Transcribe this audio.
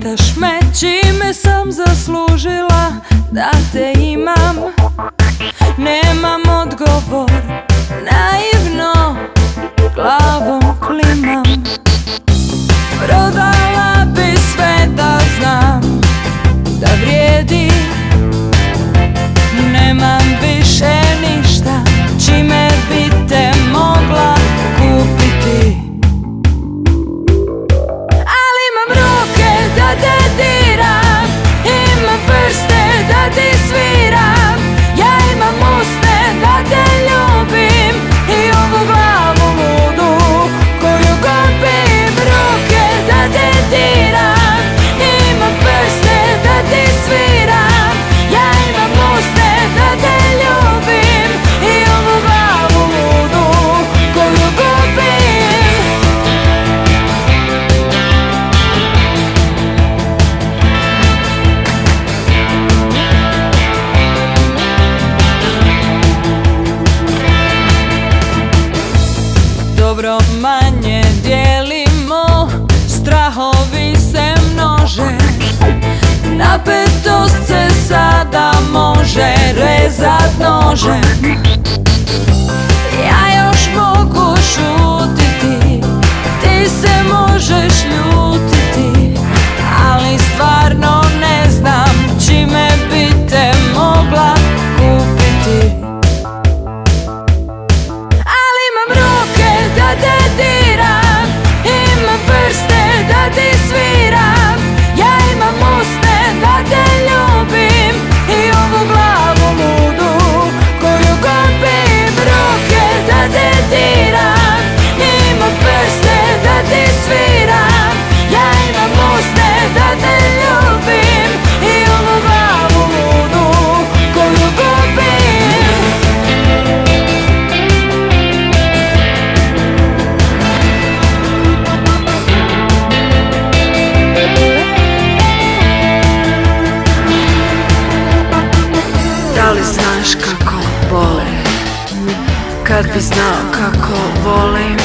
Pitaš me čime sam zaslužila da te imam. Nemam odgovor, naivno glavom klimam. Prodala bi sve da znam da vrijedi. Nemam više ništa čime bi te mogla kupiti. Ali imam ruke da te diram, imam prste da ti sviram. Ja imam usne da te ljubim i ovu glavu ludu koju gubim. Ruke da te diram, imam prste da ti sviram. Ja imam usne da te ljubim i ovu glavu ludu koju gubim. Dobro manje dijelimo, strahovi se množe. Napetost se sada može rezat nožem. Ja još mogu šutiti, ti se možeš ljutiti, ali stvarno ne znam čime bi te mogla kupiti. Ali imam ruke da te diram, imam prste da ti sviram. Ja imam usne da te ljubim i ovu glavu ludu koju gubim. Ruke da te diram, imam prste da ti sviram. Ja imam usne da te ljubim i ovu glavu ludu koju gubim. Da li znaš kako bole, kad bi znao kako volim?